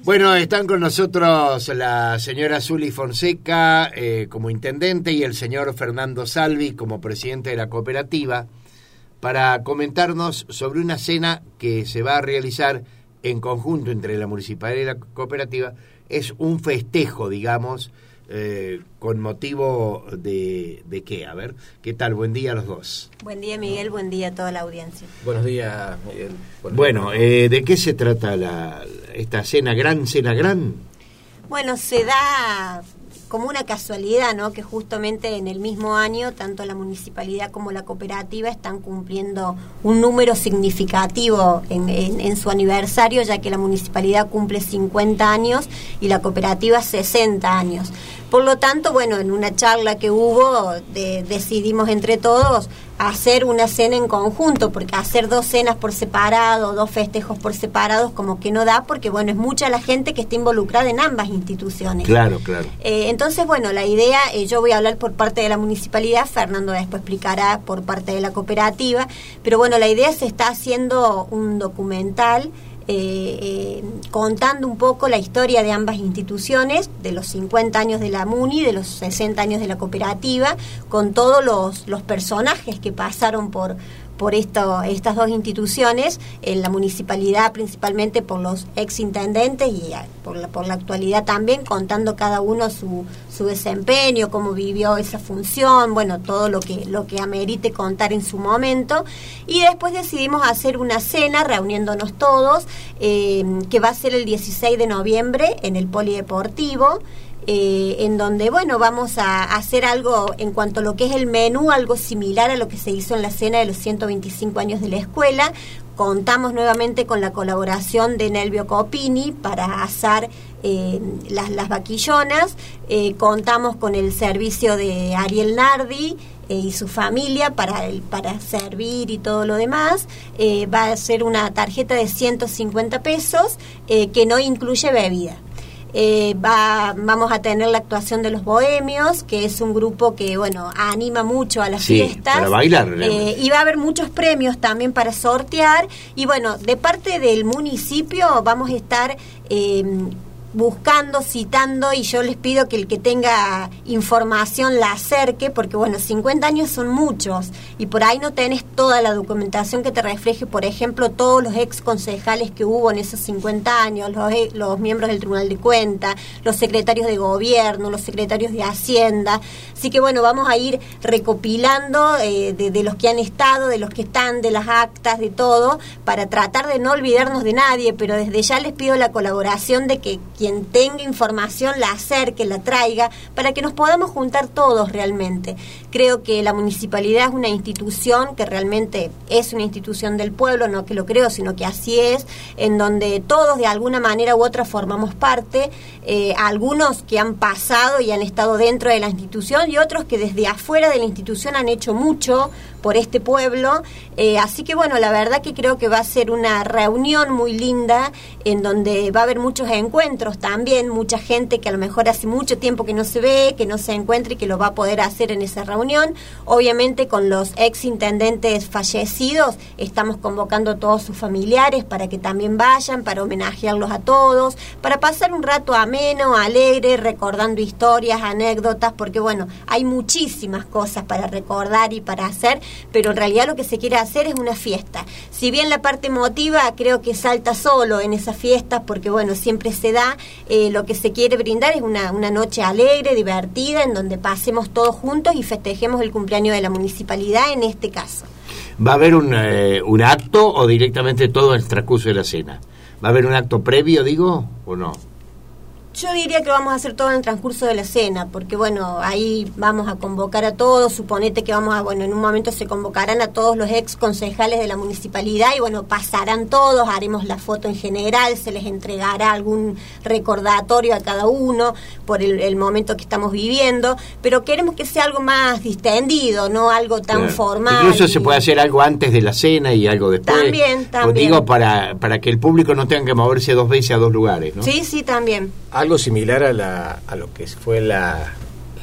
Bueno, están con nosotros la señora Zuli Fonseca como intendente y el señor Fernando Salvi como presidente de la cooperativa para comentarnos sobre una cena que se va a realizar en conjunto entre la municipalidad y la cooperativa. Es un festejo, digamos, con motivo de ¿qué? A ver, ¿qué tal? Buen día a los dos. Buen día, Miguel, buen día a toda la audiencia. Buenos días, Miguel. Bueno, ¿de qué se trata esta cena gran? Bueno, se da como una casualidad, ¿no? Que justamente en el mismo año, tanto la municipalidad como la cooperativa están cumpliendo un número significativo en su aniversario, ya que la municipalidad cumple 50 años y la cooperativa 60 años. Por lo tanto, bueno, en una charla que hubo, decidimos entre todos hacer una cena en conjunto, porque hacer dos cenas por separado, dos festejos por separados, como que no da, porque bueno, es mucha la gente que está involucrada en ambas instituciones. Claro. Entonces, bueno, la idea, yo voy a hablar por parte de la municipalidad, Fernando después explicará por parte de la cooperativa, pero bueno, la idea se está haciendo un documental contando un poco la historia de ambas instituciones, de los 50 años de la MUNI, de los 60 años de la cooperativa, con todos los personajes que pasaron por estas dos instituciones, en la municipalidad principalmente por los exintendentes y por la actualidad también, contando cada uno su desempeño, cómo vivió esa función, bueno, todo lo que amerite contar en su momento. Y después decidimos hacer una cena reuniéndonos todos, que va a ser el 16 de noviembre en el Polideportivo, en donde, bueno, vamos a hacer algo en cuanto a lo que es el menú, algo similar a lo que se hizo en la cena de los 125 años de la escuela. Contamos nuevamente con la colaboración de Nelvio Copini para asar las vaquillonas, contamos con el servicio de Ariel Nardi y su familia para servir y todo lo demás. Va a ser una tarjeta de 150 pesos que no incluye bebida. Vamos a tener la actuación de los Bohemios, que es un grupo que, bueno, anima mucho a las fiestas. Para bailar. Y va a haber muchos premios también para sortear. Y bueno, de parte del municipio vamos a estar buscando, citando, y yo les pido que el que tenga información la acerque, porque bueno, 50 años son muchos y por ahí no tenés toda la documentación que te refleje, por ejemplo, todos los ex concejales que hubo en esos 50 años, los miembros del Tribunal de Cuentas, los secretarios de gobierno, los secretarios de Hacienda. Así que bueno, vamos a ir recopilando de los que han estado, de los que están, de las actas, de todo, para tratar de no olvidarnos de nadie, pero desde ya les pido la colaboración de que quien tenga información la acerque, la traiga, para que nos podamos juntar todos realmente. Creo que la municipalidad es una institución que realmente es una institución del pueblo, no que lo creo, sino que así es, en donde todos de alguna manera u otra formamos parte, algunos que han pasado y han estado dentro de la institución y otros que desde afuera de la institución han hecho mucho por este pueblo, así que bueno, la verdad que creo que va a ser una reunión muy linda, en donde va a haber muchos encuentros también, mucha gente que a lo mejor hace mucho tiempo que no se ve, que no se encuentra y que lo va a poder hacer en esa reunión. Obviamente con los ex intendentes fallecidos estamos convocando a todos sus familiares para que también vayan, para homenajearlos a todos, para pasar un rato ameno, alegre, recordando historias, anécdotas, porque bueno, hay muchísimas cosas para recordar y para hacer, pero en realidad lo que se quiere hacer es una fiesta. Si bien la parte emotiva creo que salta solo en esas fiestas, porque bueno, siempre se da, lo que se quiere brindar es una noche alegre, divertida, en donde pasemos todos juntos y festejemos el cumpleaños de la municipalidad en este caso. ¿Va a haber un acto o directamente todo el transcurso de la cena? ¿Va a haber un acto previo, digo, o no? Yo diría que vamos a hacer todo en el transcurso de la cena, porque bueno, ahí vamos a convocar a todos, suponete que en un momento se convocarán a todos los ex concejales de la municipalidad y bueno, pasarán todos, haremos la foto en general, se les entregará algún recordatorio a cada uno por el momento que estamos viviendo, pero queremos que sea algo más distendido, no algo tan formal. Incluso se puede hacer algo antes de la cena y algo después. También. Digo, para que el público no tenga que moverse dos veces a dos lugares, ¿no? Sí, también. Algo similar a lo que fue la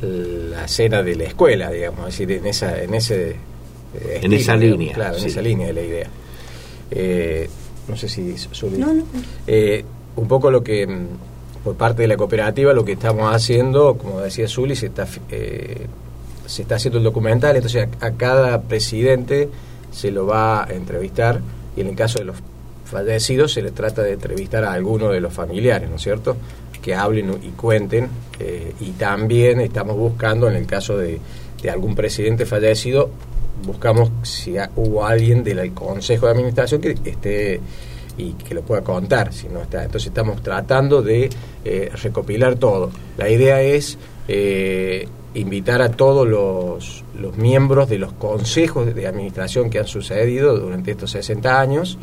cena de la escuela, digamos, es decir, en ese estilo, en esa línea. Claro, sí. En esa línea de la idea. No sé si... No. un poco lo que, por parte de la cooperativa, lo que estamos haciendo, como decía Zuli, se está haciendo el documental, entonces a cada presidente se lo va a entrevistar, y en el caso de los fallecidos se le trata de entrevistar a alguno de los familiares, ¿no es cierto?, que hablen y cuenten, y también estamos buscando, en el caso de algún presidente fallecido, buscamos si hubo alguien del Consejo de Administración que esté y que lo pueda contar, si no está. Entonces estamos tratando de recopilar todo. La idea es invitar a todos los miembros de los consejos de administración que han sucedido durante estos 60 años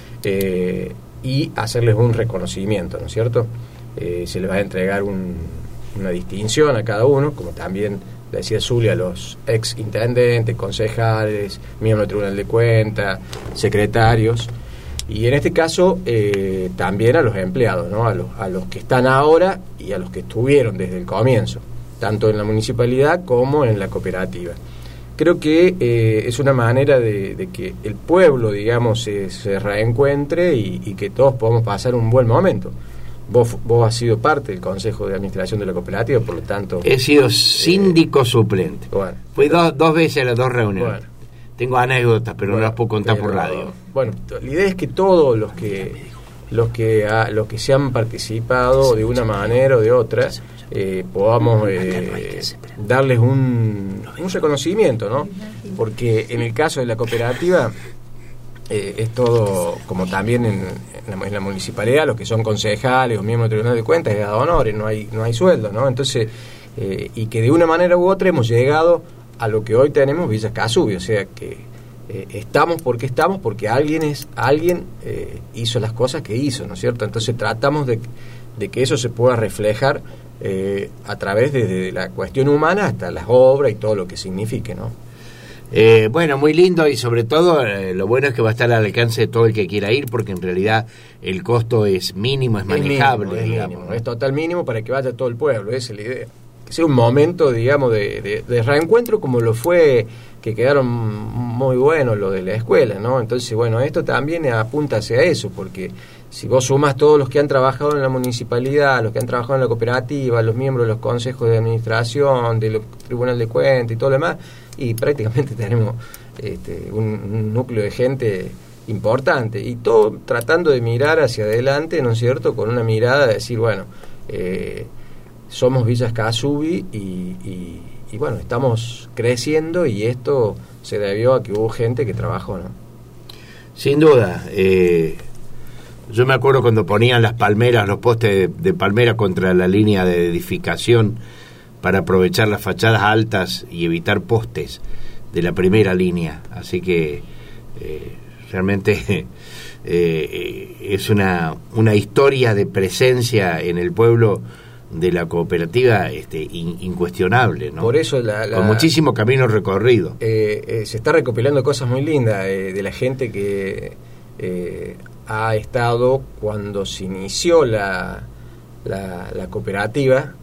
y hacerles un reconocimiento, ¿no es cierto? Se les va a entregar una distinción a cada uno, como también decía Zulia, a los ex intendentes, concejales, miembros del Tribunal de Cuentas, secretarios, y en este caso también a los empleados, ¿no? A los que están ahora y a los que estuvieron desde el comienzo, tanto en la municipalidad como en la cooperativa. Creo que es una manera de que el pueblo, digamos, se reencuentre y que todos podamos pasar un buen momento. Vos has sido parte del Consejo de Administración de la cooperativa, por lo tanto... He sido síndico suplente. Bueno, fui dos veces a las 2 reuniones. Bueno. Tengo anécdotas, pero no las puedo contar por radio. Bueno, la idea es que todos los que se han participado de una manera o de otra, podamos darles un reconocimiento, ¿no? Porque en el caso de la cooperativa... es todo, como también en la municipalidad, los que son concejales o miembros del Tribunal de Cuentas, es ad honorem, no hay sueldo, ¿no? Entonces, y que de una manera u otra hemos llegado a lo que hoy tenemos, Villa Casubi, o sea que estamos porque alguien hizo las cosas que hizo, ¿no es cierto? Entonces tratamos de que eso se pueda reflejar a través desde la cuestión humana hasta las obras y todo lo que signifique, ¿no? Bueno, muy lindo, y sobre todo lo bueno es que va a estar al alcance de todo el que quiera ir, porque en realidad el costo es mínimo, es manejable. Es mínimo, es total mínimo para que vaya todo el pueblo, esa es la idea. Que sea un momento, digamos, de reencuentro, como lo fue, que quedaron muy buenos lo de la escuela, ¿no? Entonces, bueno, esto también apunta hacia eso, porque si vos sumas todos los que han trabajado en la municipalidad, los que han trabajado en la cooperativa, los miembros de los consejos de administración, del Tribunal de Cuentas y todo lo demás, y prácticamente tenemos un núcleo de gente importante, y todo tratando de mirar hacia adelante, ¿no es cierto?, con una mirada de decir, bueno, somos Villa Casubi y bueno, estamos creciendo, y esto se debió a que hubo gente que trabajó, ¿no? Sin duda. Yo me acuerdo cuando ponían las palmeras, los postes de palmera contra la línea de edificación para aprovechar las fachadas altas y evitar postes de la primera línea. Así que realmente es una historia de presencia en el pueblo de la cooperativa incuestionable, ¿no? Por eso con muchísimo camino recorrido. Se está recopilando cosas muy lindas de la gente que ha estado cuando se inició la cooperativa.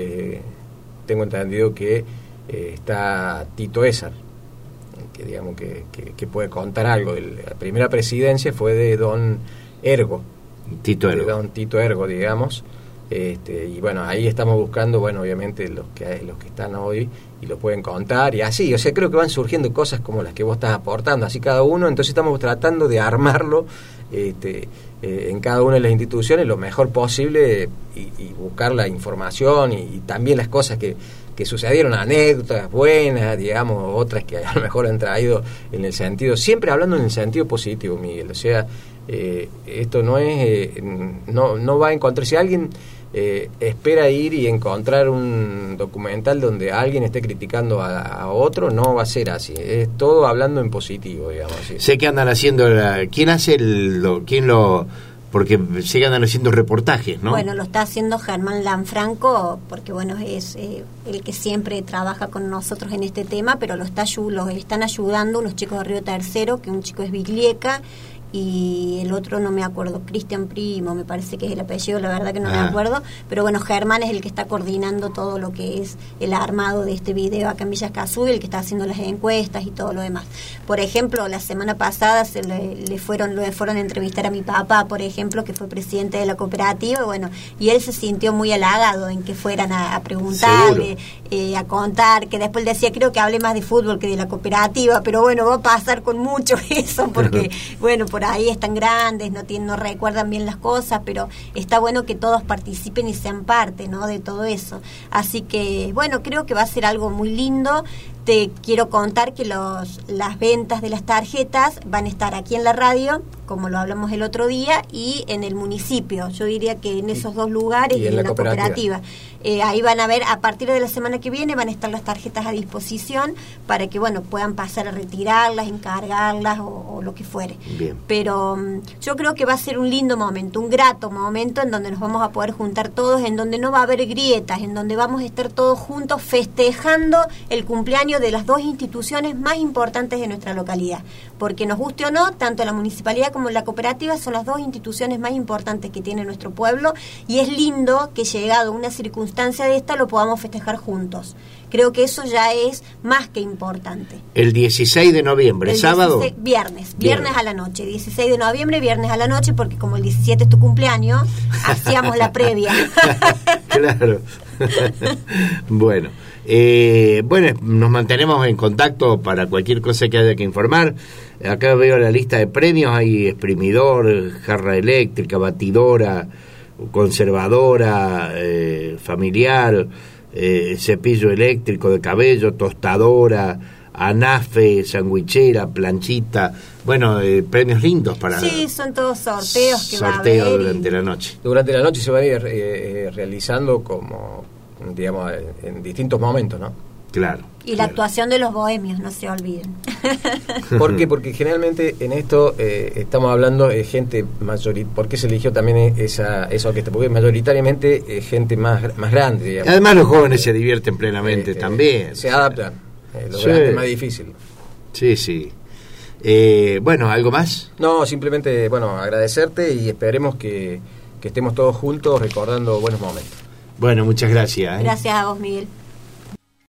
Tengo entendido que está Tito Esar, que digamos que puede contar algo. La primera presidencia fue de don Ergo. Tito Ergo. De don Tito Ergo, digamos. Y bueno, ahí estamos buscando, bueno, obviamente los que están hoy y lo pueden contar, y así, o sea, creo que van surgiendo cosas como las que vos estás aportando, así cada uno. Entonces estamos tratando de armarlo en cada una de las instituciones lo mejor posible, y buscar la información y también las cosas que sucedieron, anécdotas buenas, digamos, otras que a lo mejor han traído en el sentido, siempre hablando en el sentido positivo, Miguel. O sea, esto no es, no va a encontrar, si alguien espera ir y encontrar un documental donde alguien esté criticando a otro, no va a ser así, es todo hablando en positivo, digamos así. Sé que andan haciendo ¿quién hace porque sé que andan haciendo reportajes, ¿no? Bueno, lo está haciendo Germán Lanfranco, porque bueno, es el que siempre trabaja con nosotros en este tema, pero los están ayudando unos chicos de Río Tercero, que un chico es Biglieca, y el otro no me acuerdo, Cristian Primo, me parece que es el apellido, la verdad que no me acuerdo, pero bueno, Germán es el que está coordinando todo lo que es el armado de este video acá en Villa Escazú, el que está haciendo las encuestas y todo lo demás. Por ejemplo, la semana pasada le fueron a entrevistar a mi papá, por ejemplo, que fue presidente de la cooperativa, bueno, y él se sintió muy halagado en que fueran a preguntarle, a contar, que después decía, creo que hable más de fútbol que de la cooperativa, pero bueno, va a pasar con mucho eso, porque bueno, por ahí están grandes, no recuerdan bien las cosas, pero está bueno que todos participen y sean parte, ¿no?, de todo eso. Así que, bueno, creo que va a ser algo muy lindo. Te quiero contar que las ventas de las tarjetas van a estar aquí en la radio, como lo hablamos el otro día, y en el municipio. Yo diría que en esos dos lugares y en la cooperativa. Ahí van a ver, a partir de la semana que viene van a estar las tarjetas a disposición para que, bueno, puedan pasar a retirarlas, encargarlas o lo que fuere. Bien. Pero yo creo que va a ser un lindo momento, un grato momento en donde nos vamos a poder juntar todos, en donde no va a haber grietas, en donde vamos a estar todos juntos festejando el cumpleaños de las dos instituciones más importantes de nuestra localidad, porque nos guste o no, tanto la municipalidad como la cooperativa son las dos instituciones más importantes que tiene nuestro pueblo, y es lindo que llegado a una circunstancia de esta lo podamos festejar juntos. Creo que eso ya es más que importante. El 16 de noviembre, sábado. Viernes a la noche, 16 de noviembre, viernes a la noche, porque como el 17 es tu cumpleaños, hacíamos la previa. Claro. Bueno, nos mantenemos en contacto para cualquier cosa que haya que informar. Acá veo la lista de premios, hay exprimidor, jarra eléctrica, batidora, conservadora, familiar, cepillo eléctrico de cabello, tostadora, anafe, sandwichera, planchita. Bueno, premios lindos para... Sí, son todos sorteos que va a haber. Sorteos durante la noche. Durante la noche se van a ir realizando como, digamos, en distintos momentos, ¿no? Claro. Y la actuación de los bohemios, no se olviden. ¿Por qué? Porque generalmente en esto estamos hablando de gente mayoritaria. ¿Por qué se eligió también esa orquesta? Porque mayoritariamente gente más grande, digamos. Además los jóvenes se divierten plenamente también. Se adaptan. Lo grande es más difícil. Sí. Bueno, ¿algo más? No, simplemente, agradecerte y esperemos que estemos todos juntos recordando buenos momentos. Bueno, muchas gracias. Gracias a vos, Miguel.